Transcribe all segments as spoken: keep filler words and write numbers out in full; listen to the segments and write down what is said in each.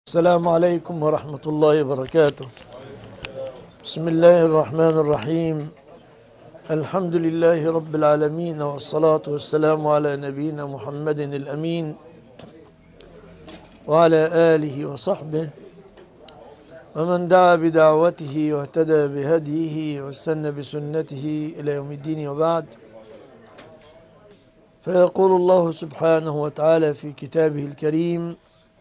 السلام عليكم ورحمة الله وبركاته. بسم الله الرحمن الرحيم. الحمد لله رب العالمين، والصلاة والسلام على نبينا محمد الأمين وعلى آله وصحبه ومن دعا بدعوته واهتدى بهديه واستنى بسنته إلى يوم الدين، وبعد. فيقول الله سبحانه وتعالى في كتابه الكريم: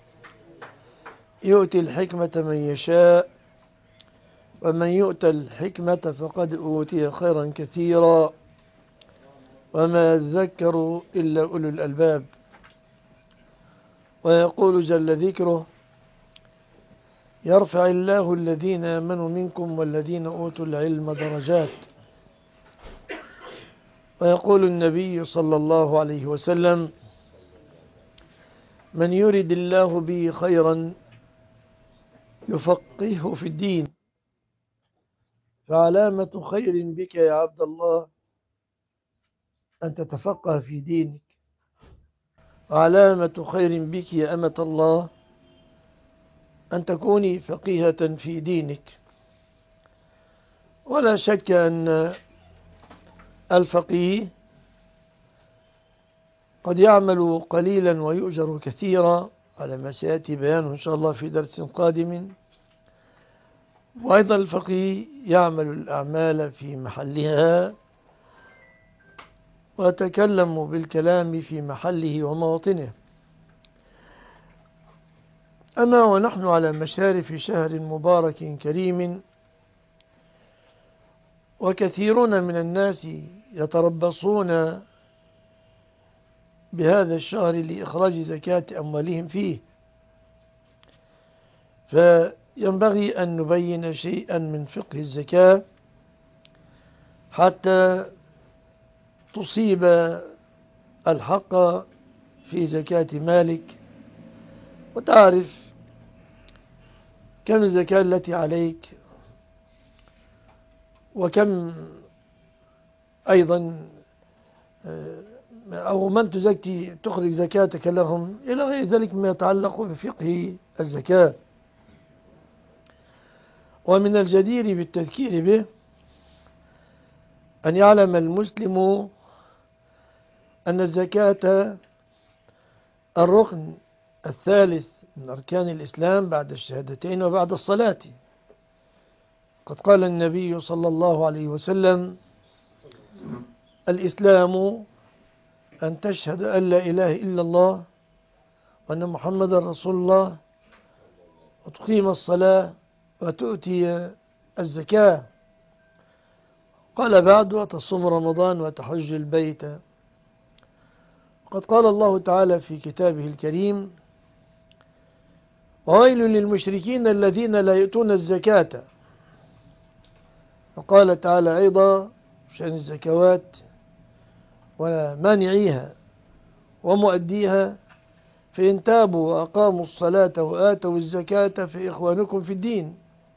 يؤتي الحكمة من يشاء ومن يؤت الحكمة فقد أوتي خيرا كثيرا وما يذكر إلا أولو الألباب. ويقول جل ذكره: يرفع الله الذين آمنوا منكم والذين أوتوا العلم درجات. ويقول النبي صلى الله عليه وسلم: من يرد الله به خيرا يفقهه في الدين. فعلامة خير بك يا عبد الله أن تتفقه في دينك، وعلامة خير بك يا أمة الله أن تكوني فقيهة في دينك. ولا شك أن الفقيه قد يعمل قليلا ويؤجر كثيرا، على ما سيأتي بيانه إن شاء الله في درس قادم. وأيضا الفقيه يعمل الأعمال في محلها ويتكلم بالكلام في محله ومواطنه. أما ونحن على مشارف شهر مبارك كريم، وكثيرون من الناس يتربصون بهذا الشهر لإخراج زكاة أموالهم فيه، فينبغي أن نبين شيئا من فقه الزكاة حتى تصيب الحق في زكاة مالك، وتعرف كم الزكاة التي عليك، وكم أيضا أو من تزكي تخرج زكاتك لهم، إلى غير ذلك مما يتعلق بفقه الزكاة. ومن الجدير بالتذكير به أن يعلم المسلم أن الزكاة الركن الثالث من أركان الإسلام بعد الشهادتين وبعد الصلاة. قد قال النبي صلى الله عليه وسلم: الإسلام أن تشهد أن لا إله إلا الله وأن محمد رسول الله وتقيم الصلاة وتؤتي الزكاة. قال بعد: وتصوم رمضان وتحج البيت. قد قال الله تعالى في كتابه الكريم: وويل للمشركين الذين لا يؤتون الزكاة. وقال تعالى أيضا شأن الزكوات ومانعيها ومؤديها: فإن تابوا وأقاموا الصلاة وآتوا الزكاة فإخوانكم في الدين.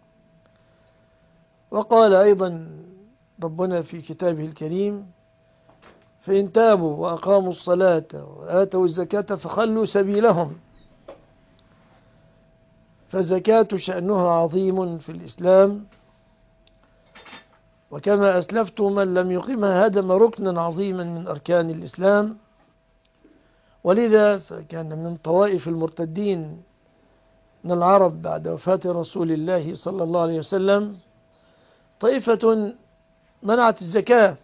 وقال أيضا ربنا في كتابه الكريم: فإن تابوا وأقاموا الصلاة وآتوا الزكاة فخلوا سبيلهم. فالزكاة شأنها عظيم في الإسلام، وكما أسلفت من لم يقيمها هدم ركنا عظيما من أركان الإسلام. ولذا فكان من طوائف المرتدين من العرب بعد وفاة رسول الله صلى الله عليه وسلم طائفة منعت الزكاة،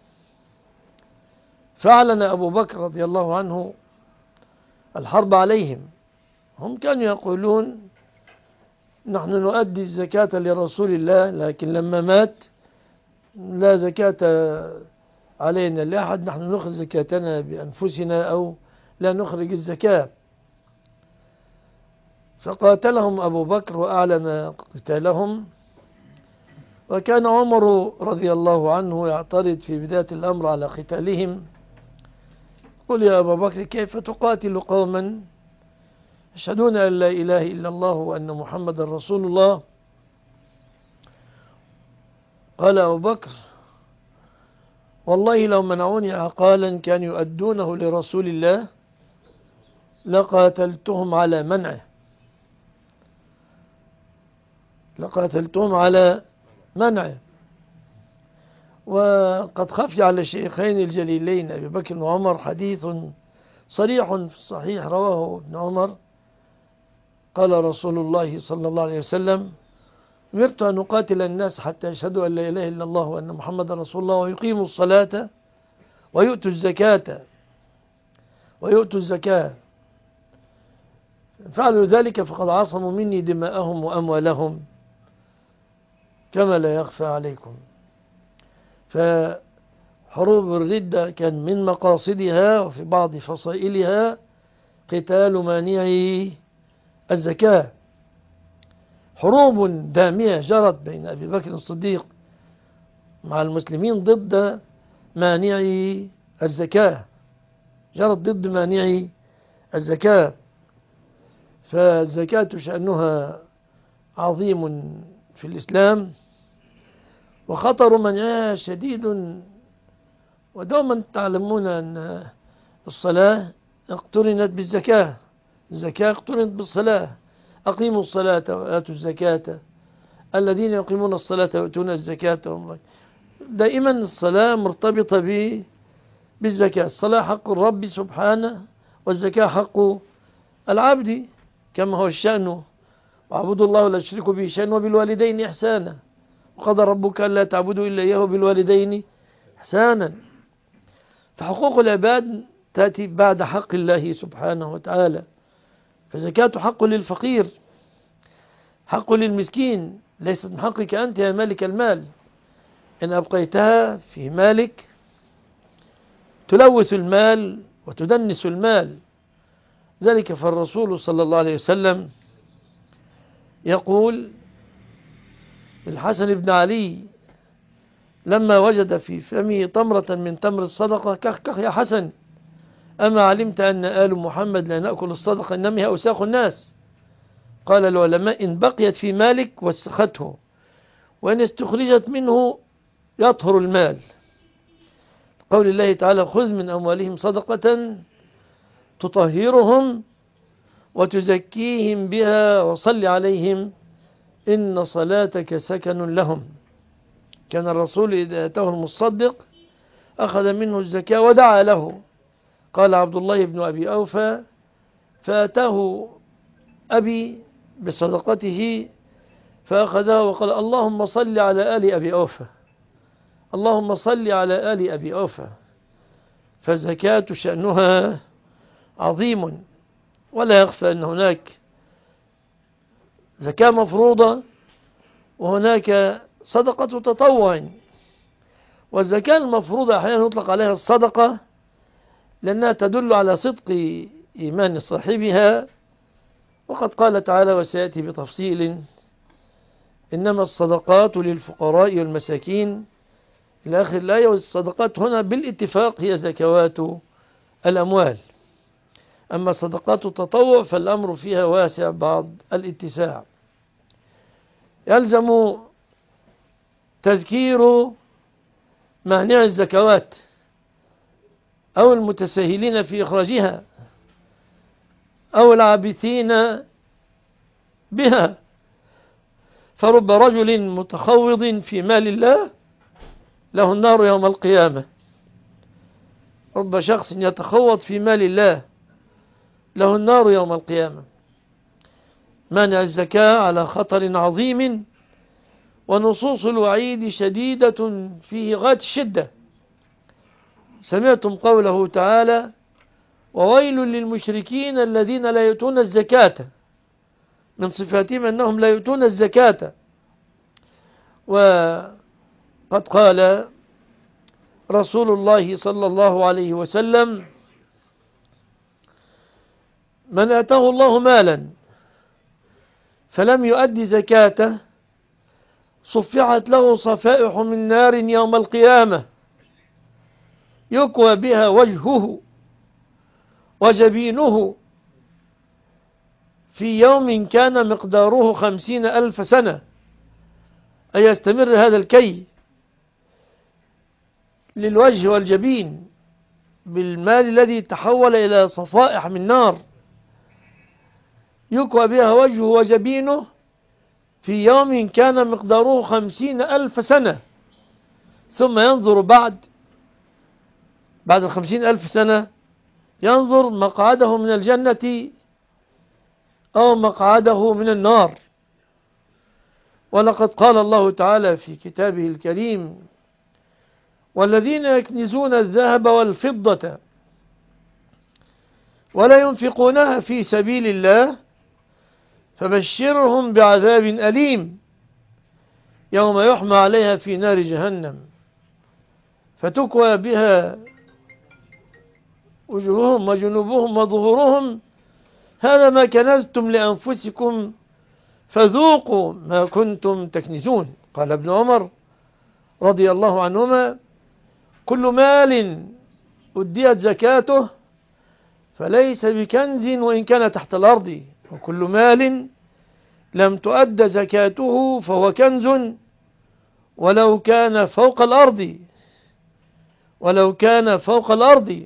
فأعلن أبو بكر رضي الله عنه الحرب عليهم. هم كانوا يقولون: نحن نؤدي الزكاة لرسول الله، لكن لما مات لا زكاة علينا لأحد، نحن نخرج زكاتنا بأنفسنا أو لا نخرج الزكاة. فقاتلهم أبو بكر وأعلن قتالهم. وكان عمر رضي الله عنه يعترض في بداية الأمر على قتالهم: قل يا أبا بكر كيف تقاتل قوما يشهدون أن لا إله إلا الله وأن محمد رسول الله؟ قال أبو بكر: والله لو منعوني عقالا كانوا يؤدونه لرسول الله لقاتلتهم على منعه. لقاتلتهم على منعه. وقد خفي على الشيخين الجليلين أبي بكر وعمر حديث صريح في الصحيح رواه ابن عمر قال رسول الله صلى الله عليه وسلم: أمرت أن أقاتل الناس حتى يشهدوا أن لا إله إلا الله وأن محمد رسول الله ويقيموا الصلاة ويؤتوا الزكاة ويؤتوا الزكاة فعلوا ذلك فقد عصموا مني دماءهم وأموالهم كما لا يخفى عليكم. فحروب الردة كان من مقاصدها وفي بعض فصائلها قتال مانعي الزكاة. حروب دامية جرت بين أبي بكر الصديق مع المسلمين ضد مانعي الزكاة، جرت ضد مانعي الزكاة. فالزكاة شأنها عظيم في الإسلام وخطر منعها شديد. ودوما تعلمون أن الصلاة اقترنت بالزكاة، الزكاة اقترنت بالصلاة. أقيموا الصلاة وآتوا الزكاة الذين يقيمون الصلاة ويؤتون الزكاة. دائما الصلاة مرتبطة بالزكاة. الصلاة حق الرب سبحانه والزكاة حق العبد كما هو الشأن: واعبدوا الله ولا تشركوا به شيئا وبالوالدين إحسانا وقضى ربك ألا تعبدوا إلا إياه وبالوالدين إحسانا. فحقوق العباد تأتي بعد حق الله سبحانه وتعالى. فزكاة حق للفقير، حق للمسكين، ليست من حقك أنت يا مالك المال. إن أبقيتها في مالك تلوث المال وتدنس المال. ذلك فالرسول صلى الله عليه وسلم يقول الحسن بن علي لما وجد في فمه تمرة من تمر الصدقة: كخ كخ يا حسن، أما علمت أن آل محمد لا نأكل الصدقة إنما هي أوساخ الناس؟ قال العلماء: إن بقيت في مالك وسخته، وإن استخرجت منه يطهر المال. قول الله تعالى: خذ من أموالهم صدقة تطهرهم وتزكيهم بها وصل عليهم إن صلاتك سكن لهم. كان الرسول إذا أتاه المصدق أخذ منه الزكاة ودعا له. قال عبد الله بن أبي أوفى: فأتاه أبي بصدقته فأخذها وقال: اللهم صل على آل أبي أوفى، اللهم صل على آل أبي أوفى. فالزكاة شأنها عظيم، ولا يخفى أن هناك زكاة مفروضة وهناك صدقة تطوع. والزكاة المفروضة أحيانا يطلق عليها الصدقة لأنها تدل على صدق إيمان صاحبها، وقد قال تعالى وسيأتي بتفصيل: إنما الصدقات للفقراء والمساكين إلى آخر الآية. والصدقات هنا بالاتفاق هي زكوات الأموال. أما صدقات التطوع فالأمر فيها واسع بعض الاتساع. يلزم تذكير مانع الزكوات أو المتساهلين في إخراجها أو العابثين بها. فرب رجل متخوض في مال الله له النار يوم القيامة. رب شخص يتخوض في مال الله له النار يوم القيامة. مانع الزكاة على خطر عظيم، ونصوص الوعيد شديدة فيه غاية الشدة. سمعتم قوله تعالى: وويل للمشركين الذين لا يؤتون الزكاة. من صفاتهم أنهم لا يؤتون الزكاة. وقد قال رسول الله صلى الله عليه وسلم: من آتاه الله مالا فلم يؤد زكاته صفحت له صفائح من نار يوم القيامة يكوى بها وجهه وجبينه في يوم كان مقداره خمسين ألف سنة. أي يستمر هذا الكي للوجه والجبين بالمال الذي تحول إلى صفائح من نار يكوى بها وجهه وجبينه في يوم كان مقداره خمسين ألف سنة، ثم ينظر بعد بعد الخمسين ألف سنة ينظر مقعده من الجنة أو مقعده من النار. ولقد قال الله تعالى في كتابه الكريم: والذين يكنزون الذهب والفضة ولا ينفقونها في سبيل الله فبشرهم بعذاب أليم يوم يحمى عليها في نار جهنم فتكوى بها وجوههم وجنوبهم وظهورهم هذا ما كنزتم لأنفسكم فذوقوا ما كنتم تكنزون. قال ابن عمر رضي الله عنهما: كل مال أديت زكاته فليس بكنز وإن كان تحت الأرض، وكل مال لم تؤد زكاته فهو كنز ولو كان فوق الأرض ولو كان فوق الأرض.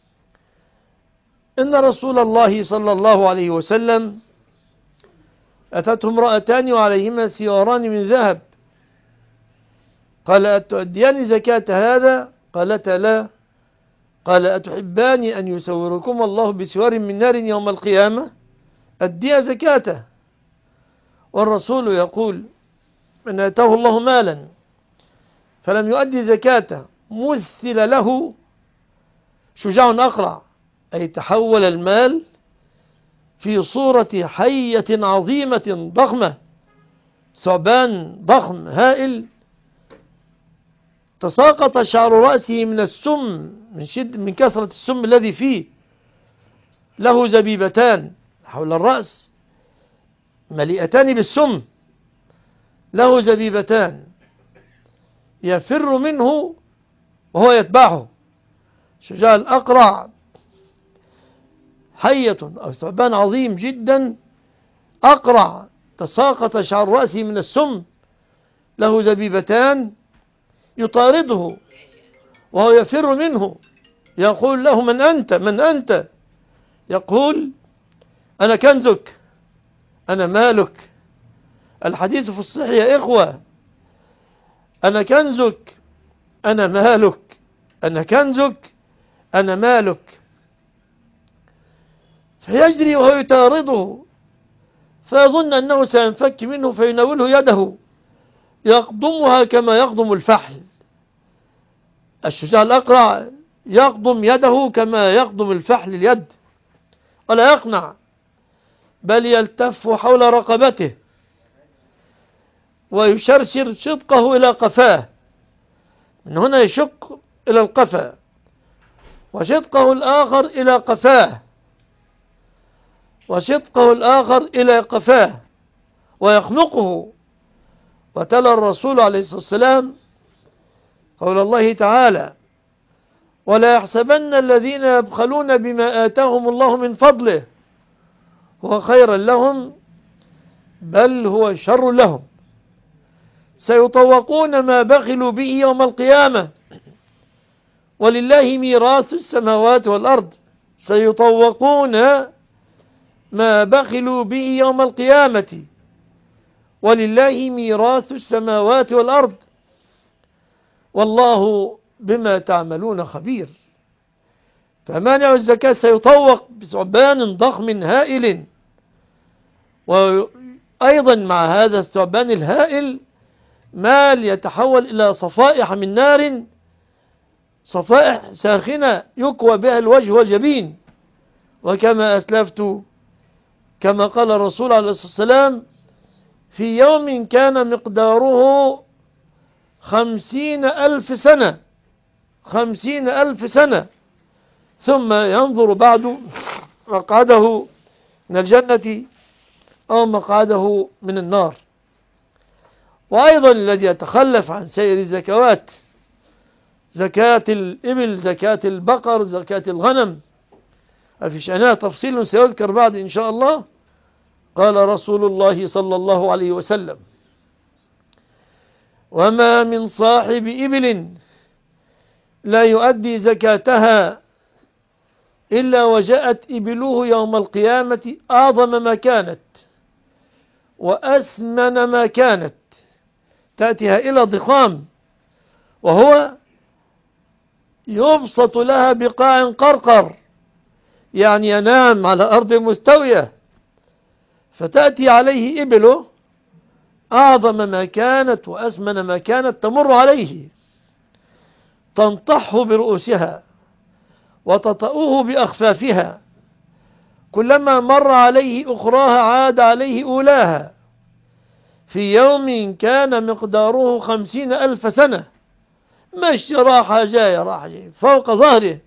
إن رسول الله صلى الله عليه وسلم أتته امرأتان وعليهما سياران من ذهب، قال: أتؤديان زكاة هذا؟ قالتا: لا. قال: أتحبان أن يسوركم الله بسوار من نار يوم القيامة؟ أديا زكاته. والرسول يقول: من أتاه الله مالا فلم يؤدي زكاته مثل له شجاع أقرع، أي تحول المال في صورة حية عظيمة ضخمة، ثعبان ضخم هائل تساقط شعر رأسه من السم من شد من كثرة السم الذي فيه، له زبيبتان حول الرأس مليئتان بالسم، له زبيبتان يفر منه وهو يتبعه. شجاع الأقرع حية أو ثعبان عظيم جدا أقرع تساقط شعر رأسه من السم، له زبيبتان يطارده وهو يفر منه، يقول له: من أنت؟ من أنت؟ يقول: أنا كنزك، أنا مالك. الحديث في الصحيح يا إخوة: أنا كنزك، أنا مالك، أنا كنزك، أنا مالك. فيجري وهو يطارده فيظن أنه سينفك منه فيناوله يده يقضمها كما يقضم الفحل. الشجاع الأقرع يقضم يده كما يقضم الفحل اليد، ولا يقنع بل يلتف حول رقبته ويشرشر شدقه إلى قفاه، من هنا يشق إلى القفا، وشدقه الآخر إلى قفاه، وشدقه الآخر إلى قفاه، ويخنقه. وتلا الرسول عليه الصلاة والسلام قول الله تعالى: ولا يحسبن الذين يبخلون بما آتاهم الله من فضله هو خيرا لهم بل هو شر لهم سيطوقون ما بخلوا به يوم القيامة ولله ميراث السماوات والأرض. سيطوقون ما بخلوا به يوم القيامة ولله ميراث السماوات والأرض والله بما تعملون خبير. فمانع الزكاة سيطوق بثعبان ضخم هائل، وأيضا مع هذا الثعبان الهائل مال يتحول إلى صفائح من نار، صفائح ساخنة يكوى بها الوجه والجبين. وكما أسلفت كما قال الرسول عليه الصلاة والسلام: في يوم كان مقداره خمسين ألف سنة خمسين ألف سنة ثم ينظر بعد مقعده من الجنة أو مقعده من النار. وأيضا الذي يتخلف عن سائر الزكوات، زكاة الإبل، زكاة البقر، زكاة الغنم، في شأنها تفصيل سيذكر بعد إن شاء الله. قال رسول الله صلى الله عليه وسلم: وما من صاحب إبل لا يؤدي زكاتها إلا وجاءت إبله يوم القيامة أعظم ما كانت وأسمن ما كانت، تأتي هائلة ضخام، وهو يبسط لها بقاع قرقر، يعني ينام على أرض مستوية، فتأتي عليه إبله أعظم ما كانت وأسمن ما كانت تمر عليه، تنطحه برؤوسها وتطأه بأخفافها، كلما مر عليه أخراها عاد عليه أولاها، في يوم كان مقداره خمسين ألف سنة، مش راحة جاية راحة جاية فوق ظهره،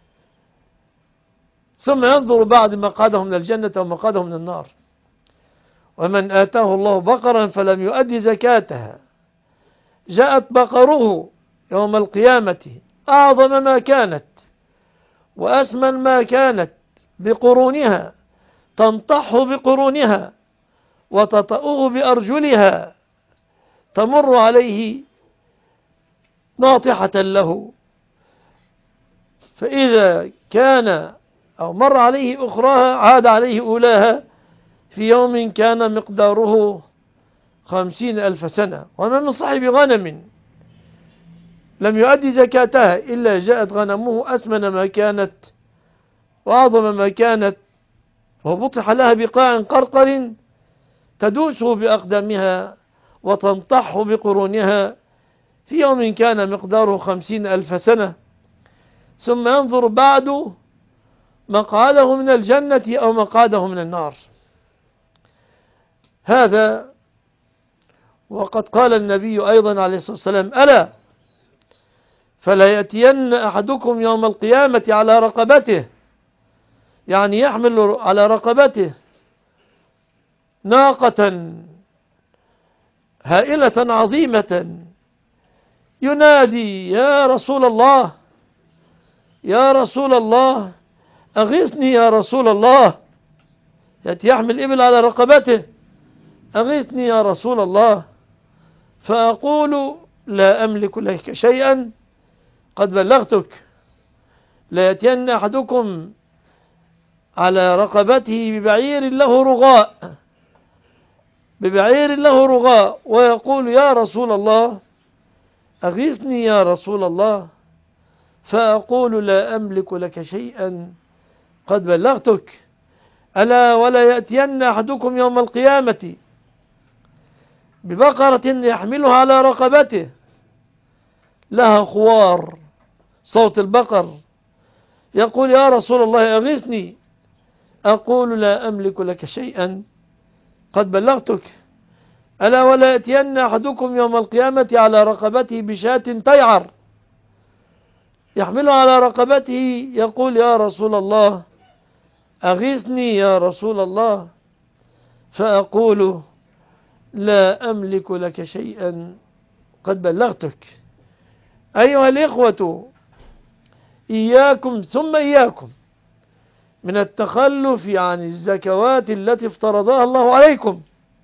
ثم ينظر بعد مقعده من الجنة ومقعده من النار. ومن آتاه الله بقرا فلم يؤدي زكاتها جاءت بقره يوم القيامة أعظم ما كانت وأسمن ما كانت بقرونها، تنطحه بقرونها وتطأه بأرجلها، تمر عليه ناطحة له، فإذا كان أو مر عليه أخراها عاد عليه أولاها، في يوم كان مقداره خمسين ألف سنة. وما من صاحب غنم لم يؤدي زكاتها إلا جاءت غنمه أسمن ما كانت وأعظم ما كانت، وبطح لها بقاع قرقر تدوسه بأقدامها وتنطحه بقرونها، في يوم كان مقداره خمسين ألف سنة، ثم ينظر بعد مقعده من الجنة أو مقعده من النار. هذا وقد قال النبي أيضا عليه الصلاة والسلام: ألا فلا يأتين أحدكم يوم القيامة على رقبته، يعني يحمل على رقبته ناقة هائلة عظيمة، ينادي: يا رسول الله يا رسول الله أغثني يا رسول الله، يأتي يحمل إبل على رقبته: أغثني يا رسول الله، فأقول: لا أملك لك شيئا قد بلغتك. لا يأتين أحدكم على رقبته ببعير له رغاء ببعير له رغاء ويقول: يا رسول الله أغثني يا رسول الله، فأقول: لا أملك لك شيئا قد بلغتك. ألا ولا يأتين أحدكم يوم القيامة ببقرة يحملها على رقبته لها خوار، صوت البقر، يقول: يا رسول الله أغثني، أقول: لا أملك لك شيئا قد بلغتك. ألا ولا يأتين أحدكم يوم القيامة على رقبته بشاة تيعر يحملها على رقبته، يقول: يا رسول الله أغثني يا رسول الله، فأقول: لا أملك لك شيئا قد بلغتك. أيها الإخوة، إياكم ثم إياكم من التخلف عن الزكوات التي افترضها الله عليكم.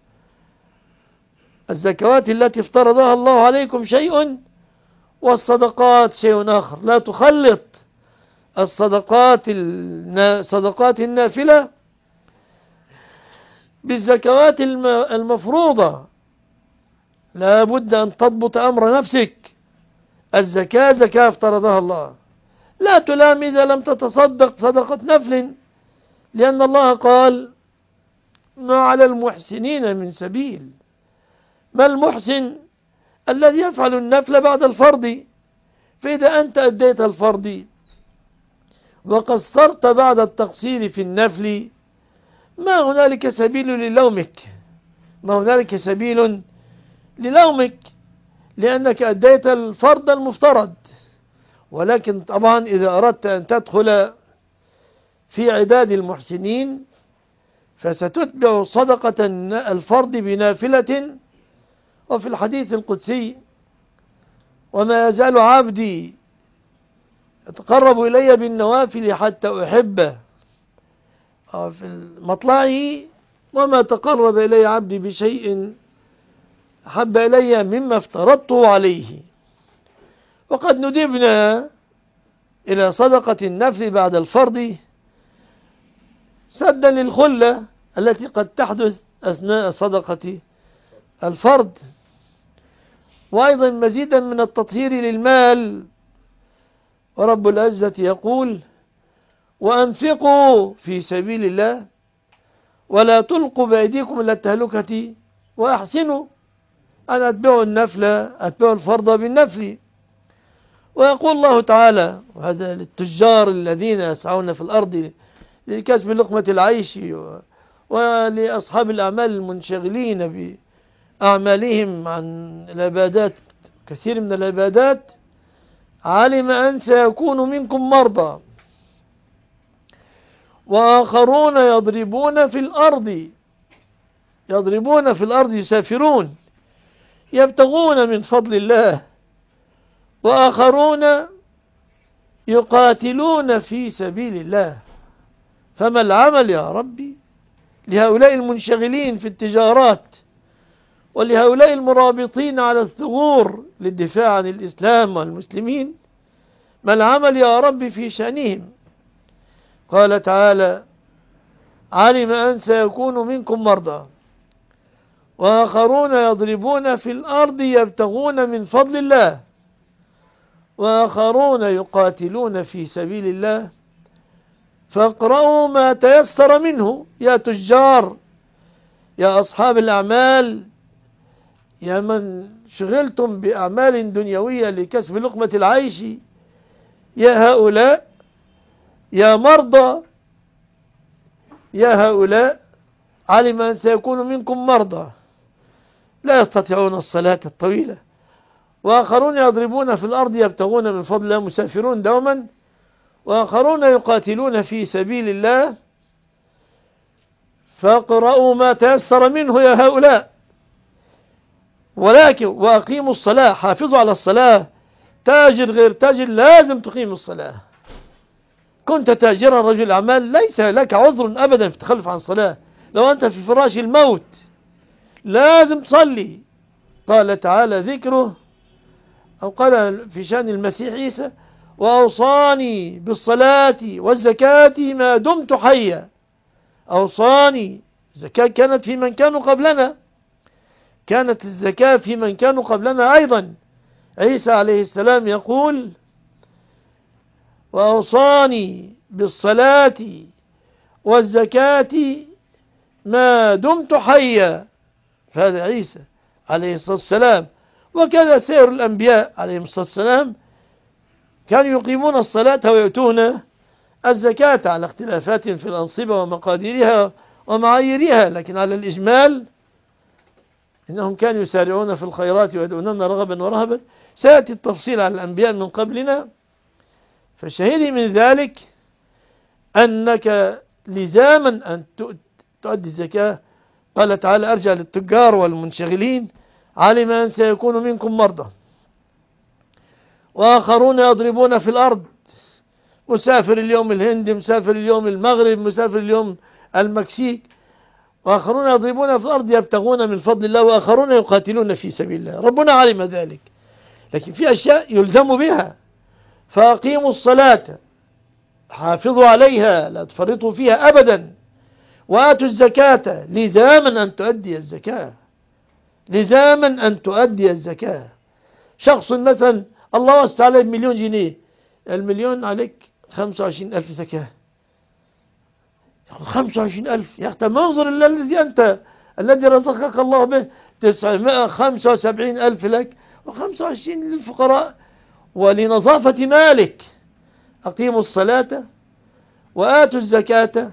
الزكوات التي افترضها الله عليكم شيء، والصدقات شيء آخر. لا تخلط الصدقات صدقات النافلة بالزكوات المفروضة. لا بد أن تضبط أمر نفسك. الزكاة زكاة افترضها الله، لا تلام إذا لم تتصدق صدقة نفل، لأن الله قال: ما على المحسنين من سبيل. ما المحسن؟ الذي يفعل النفل بعد الفرض. فإذا أنت أديت الفرض وقصرت بعد التقصير في النفل، ما هنالك سبيل للومك ما هنالك سبيل للومك لأنك أديت الفرض المفترض. ولكن طبعا إذا أردت أن تدخل في عداد المحسنين فستتبع صدقة الفرض بنافلة. وفي الحديث القدسي: وما يزال عبدي يتقرب إلي بالنوافل حتى أحبه، في مطلعه: وما تقرب إلي عبدي بشيء أحب إلي مما افترضته عليه. وقد ندبنا إلى صدقة النفل بعد الفرض سدا للخلة التي قد تحدث أثناء صدقة الفرد. وأيضا مزيدا من التطهير للمال، ورب العزة يقول: وأنفقوا في سبيل الله ولا تلقوا بأيديكم إلى التهلكة وأحسنوا. أنا أتبع النفل أتبع الفرض بالنفل. ويقول الله تعالى، وهذا للتجار الذين يسعون في الأرض لكسب لقمة العيش، ولأصحاب الأعمال المنشغلين بأعمالهم عن العبادات، كثير من العبادات: علم أن سيكون منكم مرضى وآخرون يضربون في الأرض يضربون في الأرض يسافرون يبتغون من فضل الله، وآخرون يقاتلون في سبيل الله. فما العمل يا ربي لهؤلاء المنشغلين في التجارات، ولهؤلاء المرابطين على الثغور للدفاع عن الإسلام والمسلمين؟ ما العمل يا رب في شأنهم؟ قال تعالى: علم أن سيكون منكم مرضى وآخرون يضربون في الأرض يبتغون من فضل الله، وآخرون يقاتلون في سبيل الله، فاقرأوا ما تيسر منه. يا تجار، يا أصحاب الأعمال، يا من شغلتم بأعمال دنيوية لكسب لقمة العيش، يا هؤلاء، يا مرضى، يا هؤلاء، علم أن سيكون منكم مرضى لا يستطيعون الصلاة الطويلة، وآخرون يضربون في الأرض يبتغون من فضل الله، مسافرون دوما، وآخرون يقاتلون في سبيل الله، فاقرأوا ما تيسر منه يا هؤلاء. ولكن وأقيموا الصلاة، حافظوا على الصلاة. تاجر غير تاجر لازم تقيم الصلاة. كنت تاجرا رجل أعمال ليس لك عذر أبدا في التخلف عن الصلاة. لو أنت في فراش الموت لازم تصلي. قال تعالى ذكره، أو قال في شأن المسيح عيسى: وأوصاني بالصلاة والزكاة ما دمت حيا. أوصاني. الزكاة كانت في من كانوا قبلنا، كانت الزكاة في من كانوا قبلنا أيضا. عيسى عليه السلام يقول: وأوصاني بالصلاة والزكاة ما دمت حيا. فهذا عيسى عليه الصلاة والسلام. وكذا سائر الأنبياء عليهم الصلاة والسلام كانوا يقيمون الصلاة ويؤتون الزكاة، على اختلافات في الأنصبة ومقاديرها ومعاييرها، لكن على الإجمال إنهم كانوا يسارعون في الخيرات ويدعوننا رغبا ورهبا. سيأتي التفصيل على الأنبياء من قبلنا. فالشهيد من ذلك أنك لزاما أن تؤدي الزكاة. قال تعالى: أرجع للتجار والمنشغلين: علم أن سيكون منكم مرضى وآخرون يضربون في الأرض. مسافر اليوم الهند، مسافر اليوم المغرب، مسافر اليوم المكسيك. وآخرون يضربون في الأرض يبتغون من فضل الله، وآخرون يقاتلون في سبيل الله. ربنا علم ذلك، لكن في أشياء يلزم بها. فأقيموا الصلاة، حافظوا عليها، لا تفرطوا فيها أبدا. وآتوا الزكاة، لزاما أن تؤدي الزكاة، لزاما أن تؤدي الزكاة. شخص مثلا الله وسع عليه مليون جنيه، المليون عليك خمسة وعشرين ألف زكاة. خمسة وعشرين ألف يا أخي، منظر الذي أنت الذي رزقك الله به تسعمائة وخمسة وسبعين ألف لك وخمسة وعشرين للفقراء ولنظافة مالك. أقيموا الصلاة وآتوا الزكاة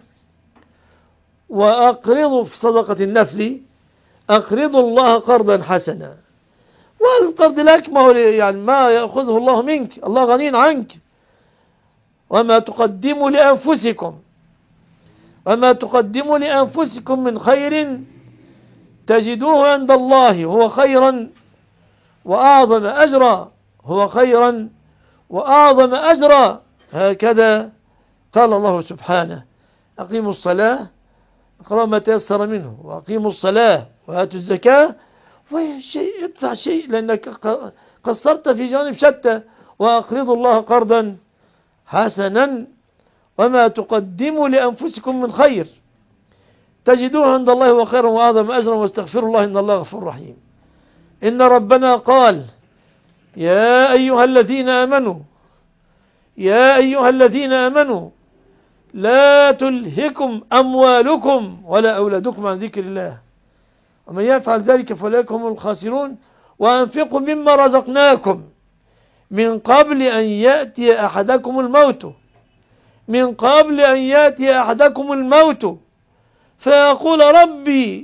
وأقرضوا في صدقة النفل، أقرضوا الله قرضا حسنا. والقرض لك ما هو يعني ما يأخذه الله منك، الله غني عنك. وما تقدموا لأنفسكم وما تقدموا لأنفسكم من خير تجدوه عند الله هو خيرا وأعظم أجرا هو خيرا وأعظم أجرا. هكذا قال الله سبحانه: أقيموا الصلاة، اقرأوا ما تيسر منه، وأقيموا الصلاة وآتوا الزكاة. وشيء ادفع شيء لأنك قصرت في جانب شتى. وأقرضوا الله قرضا حسنا وما تقدموا لأنفسكم من خير تجدوه عند الله وخيرا وأعظم أجرا واستغفروا الله إن الله غفور رحيم. إن ربنا قال يا أيها الذين آمنوا يا أيها الذين آمنوا لا تلهكم أموالكم ولا أولادكم عن ذكر الله ومن يفعل ذلك فأولئك هم الخاسرون وأنفقوا مما رزقناكم من قبل أن يأتي أحدكم الموت من قبل أن يأتي أحدكم الموت فيقول ربي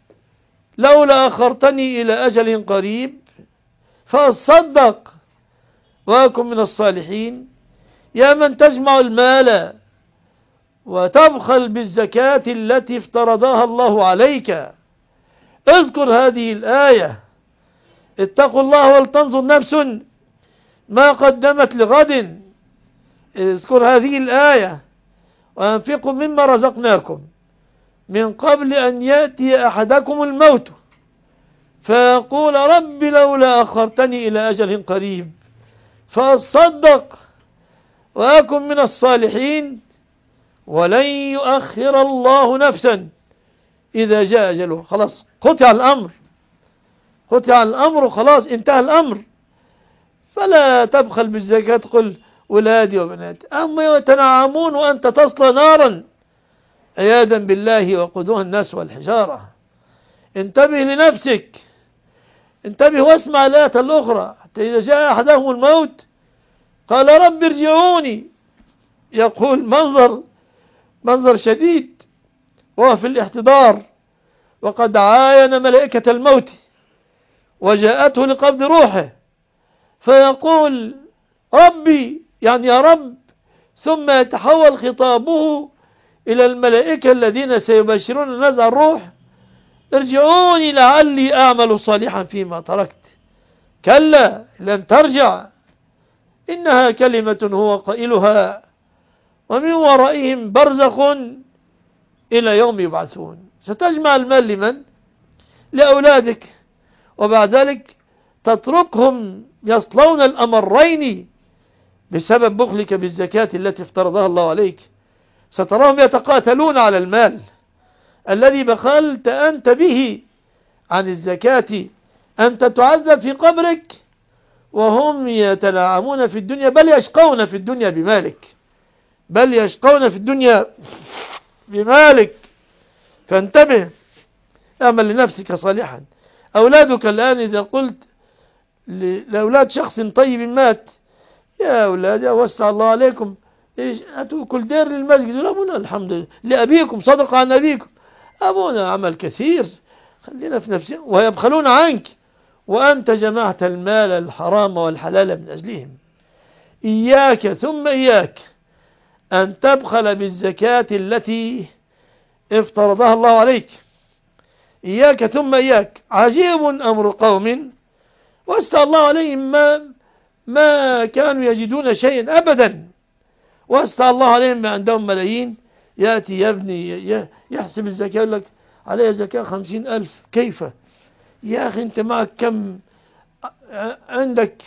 لولا أخرتني إلى أجل قريب فأصدق وأكن من الصالحين. يا من تجمع المال وتبخل بالزكاة التي افترضها الله عليك، اذكر هذه الآية: اتقوا الله ولتنظر نفس ما قدمت لغد. اذكر هذه الآية: وأنفقوا مما رزقناكم من قبل أن يأتي أحدكم الموت فيقول رب لولا أخرتني إلى أجل قريب فأصدق وأكن من الصالحين ولن يؤخر الله نفسا إذا جاء أجله. خلاص قطع الأمر قطع الأمر خلاص انتهى الأمر. فلا تبخل بالزكاة قل ولادي وبناتي، أما يتنعمون وأنت تصلى نارا عياذا بالله وقودها الناس والحجارة. انتبه لنفسك، انتبه واسمع الآية الأخرى: حتى إذا جاء أحدهم الموت قال رب ارجعوني. يقول منظر منظر شديد وهو في الاحتضار وقد عاين ملائكة الموت وجاءته لقبض روحه فيقول ربي، يعني يا رب، ثم يتحول خطابه إلى الملائكة الذين سيبشرون نزع الروح: ارجعوني لعلي أعمل صالحا فيما تركت. كلا لن ترجع، إنها كلمة هو قائلها ومن ورائهم برزخ إلى يوم يبعثون. ستجمع المال لمن؟ لأولادك، وبعد ذلك تتركهم يصلون الأمرين بسبب بخلك بالزكاة التي افترضها الله عليك. ستراهم يتقاتلون على المال الذي بخلت أنت به عن الزكاة. أنت تعذب في قبرك وهم يتنعمون في الدنيا، بل يشقون في الدنيا بمالك بل يشقون في الدنيا بمالك. فانتبه، اعمل لنفسك صالحا. أولادك الآن إذا قلت لأولاد شخص طيب مات: يا أولاد وسع الله عليكم، إيش أتوا كل دير للمسجد؟ أبونا الحمد لله لأبيكم صدق عن أبيكم، أبونا عمل كثير، خلينا في نفسنا. ويبخلون عنك وأنت جمعت المال الحرام والحلال من أجلهم. إياك ثم إياك أن تبخل بالزكاة التي افترضها الله عليك. إياك ثم إياك. عجيب أمر قوم وسع الله عليهم ما, ما كانوا يجدون شيئا أبدا، وسع الله عليهم ما عندهم ملايين. يأتي يبني يحسب الزكاة يقول لك عليه زكاة خمسين ألف. كيف يا أخي أنت معك كم؟ عندك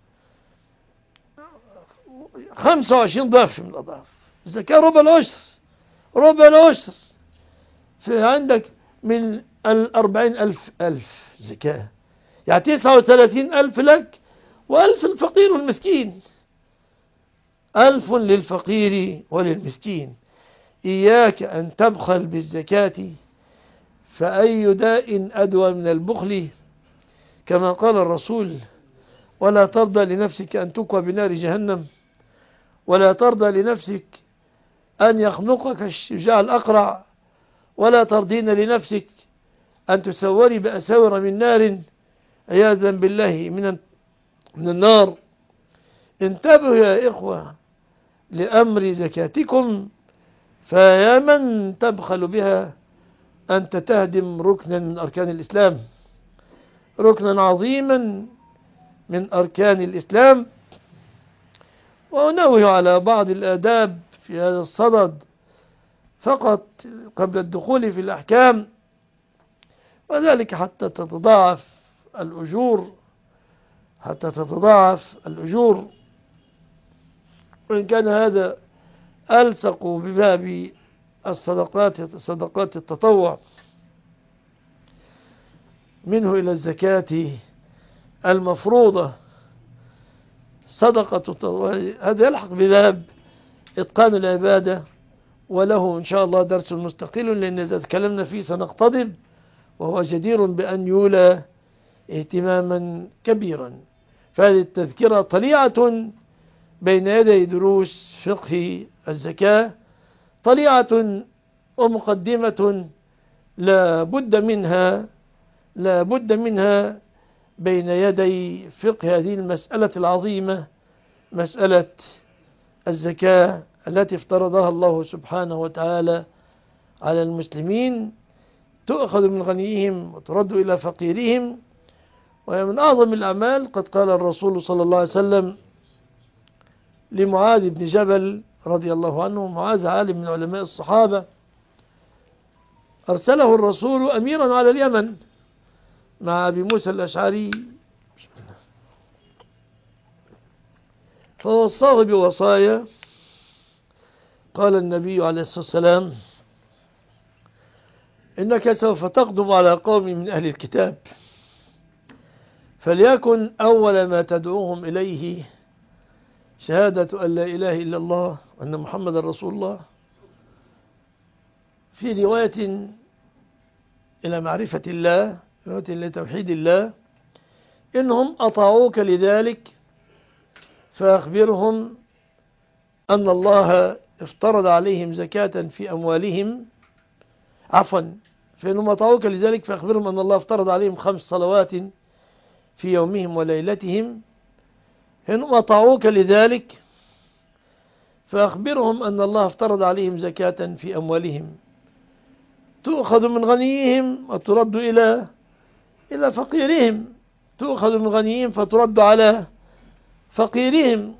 خمسة وعشرين ضعف من الأضعاف. الزكاة ربع العشر ربع العشر في عندك من الأربعين ألف ألف زكاة، يعني تسعة وثلاثين ألف لك وألف الفقير والمسكين. ألف للفقير وللمسكين. إياك أن تبخل بالزكاة، فأي داء أدوى من البخل، كما قال الرسول: ولا ترضى لنفسك أن تكوى بنار جهنم، ولا ترضى لنفسك أن يخنقك الشجاع الأقرع، ولا ترضين لنفسك أن تسوري بأساور من نار عياذا بالله من من النار. انتبهوا يا إخوة لأمر زكاتكم، فيا من تبخل بها أنت تهدم ركنا من أركان الإسلام، ركنا عظيما من أركان الإسلام. وأنوه على بعض الآداب في هذا الصدد فقط قبل الدخول في الأحكام، وذلك حتى تتضاعف الأجور حتى تتضاعف الأجور وإن كان هذا ألصق بباب الصدقات صدقات التطوع منه إلى الزكاة المفروضة صدقة التطوع، هذا يلحق بباب إتقان العبادة، وله إن شاء الله درس مستقل، لأن إذا تكلمنا فيه سنقتضب، وهو جدير بأن يولى اهتماما كبيرا. فهذه التذكرة طليعة بين يدي دروس فقه الزكاة، طليعة ومقدمة لا بد منها لا بد منها بين يدي فقه هذه المسألة العظيمة، مسألة الزكاة التي افترضها الله سبحانه وتعالى على المسلمين، تؤخذ من غنيهم وترد إلى فقيرهم. وهي من أعظم الأعمال. قد قال الرسول صلى الله عليه وسلم لمعاذ بن جبل رضي الله عنه، معاذ عالم من علماء الصحابة، أرسله الرسول أميرا على اليمن مع أبي موسى الأشعري، فوصاه بوصايا. قال النبي عليه الصلاة والسلام: إنك سوف تقدم على قوم من أهل الكتاب، فليكن أول ما تدعوهم إليه شهادة أن لا إله إلا الله وأن محمد رسول الله، في رواية إلى معرفة الله، رواية إلى توحيد الله. إنهم أطاعوك لذلك فأخبرهم أن الله افترض عليهم زكاة في أموالهم، عفوا فإنهم أطاعوك لذلك فأخبرهم أن الله افترض عليهم خمس صلوات في يومهم وليلتهم. إنهم أطاعوك لذلك فأخبرهم أن الله افترض عليهم زكاة في أموالهم تؤخذ من غنيهم وترد إلى إلى فقيرهم، تؤخذ من غنيهم فترد على فقيرهم.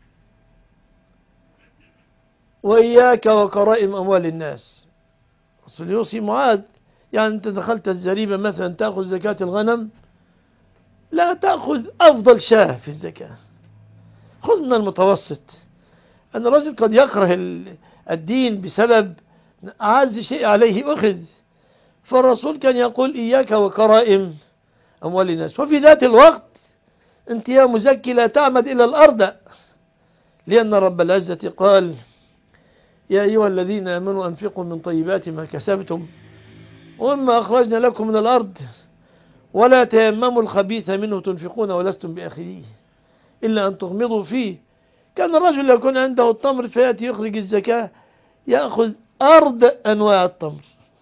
وإياك وكرائم أموال الناس. رسول يوصي معاذ، يعني أنت دخلت الزريبة مثلا تأخذ زكاة الغنم، لا تأخذ أفضل شاه في الزكاة، خذ من المتوسط. أن الرجل قد يكره الدين بسبب أعز شيء عليه أخذ، فالرسول كان يقول إياك وكرائم أموال الناس. وفي ذات الوقت أنت يا مزكي لا تعمد إلى الأرض، لأن رب العزة قال: يا أيها الذين آمنوا أنفقوا من طيبات ما كسبتم ومما أخرجنا لكم من الأرض ولا تيمموا الخبيث منه تنفقون ولستم بآخذيه إلا أن تغمضوا فيه. كان الرجل يكون عنده التمر فيأتي يخرج الزكاة يأخذ أرض أنواع التمر،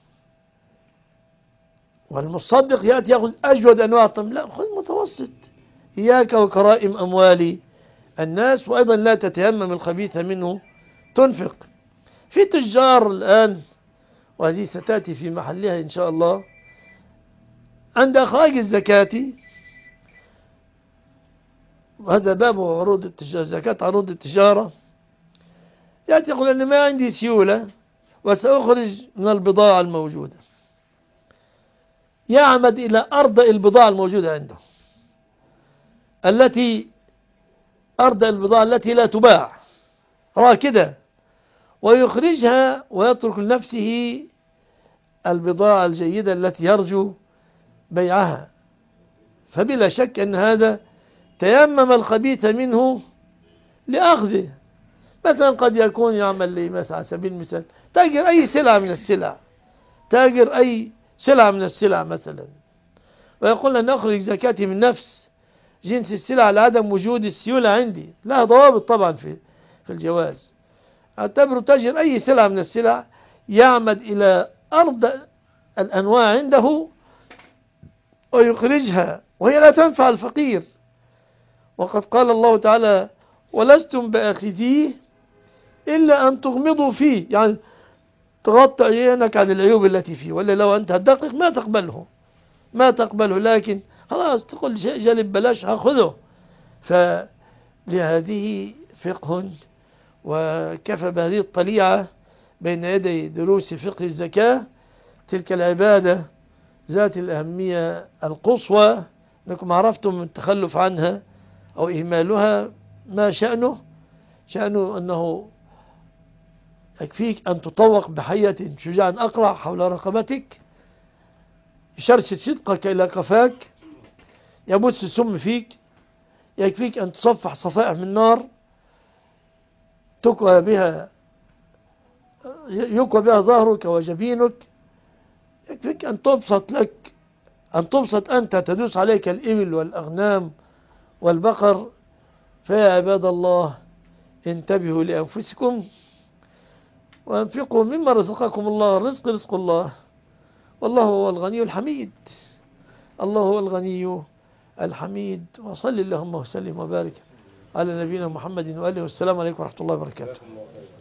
والمصدق يأتي يأخذ أجود أنواع التمر، لا، خذ متوسط. إياك وكرائم أموال الناس، وأيضا لا تتيمم الخبيث منه تنفق. في تجار الآن، وهذه ستأتي في محلها إن شاء الله، عند إخراج الزكاة، وهذا باب عروض التجارة، زكاة عروض التجارة، يأتي يقول أن ما عندي سيولة وسأخرج من البضاعة الموجودة، يعمد إلى أرض البضاعة الموجودة عنده، التي أرض البضاعة التي لا تباع راكدة، ويخرجها ويترك لنفسه البضاعة الجيدة التي يرجو بيعها. فبلا شك أن هذا تيمم الخبيث منه لأخذه. مثلا قد يكون يعمل لي مثلا على سبيل المثال تاجر أي سلعة من السلع، تاجر أي سلعة من السلع مثلا، ويقول أن أخرج زكاتي من نفس جنس السلع لعدم وجود السيولة عندي، لها ضوابط طبعا في في الجواز. اعتبره تاجر أي سلعة من السلع، يعمد إلى أرض الأنواع عنده ويخرجها، وهي لا تنفع الفقير. وقد قال الله تعالى: ولستم بآخذيه إلا أن تغمضوا فيه، يعني تغطي عينك عن العيوب التي فيه، ولا لو أنت هتدقق ما تقبله ما تقبله لكن خلاص تقول شيء جلب بلاش هاخذه. فلهذه فقه، وكفى بهذه الطليعة بين يدي دروس فقه الزكاة، تلك العبادة ذات الأهمية القصوى. لكم عرفتم التخلف عنها أو إهمالها ما شأنه؟ شأنه أنه يكفيك أن تطوق بحية شجاع أقرع حول رقبتك، يشرشد صدقك إلى قفاك، يبث السم فيك. يكفيك أن تصفح صفائح من نار تكوى بها يكوى بها ظهرك وجبينك. يكفيك أن تبسط لك أن تبسط أنت تدوس عليك الإبل والأغنام والبقر. فيا عباد الله انتبهوا لأنفسكم وأنفقوا مما رزقكم الله. الرزق رزق الله، والله هو الغني الحميد. الله هو الغني الحميد. وصل اللهم وسلم وبارك على نبينا محمد وآله. والسلام عليكم ورحمة الله وبركاته.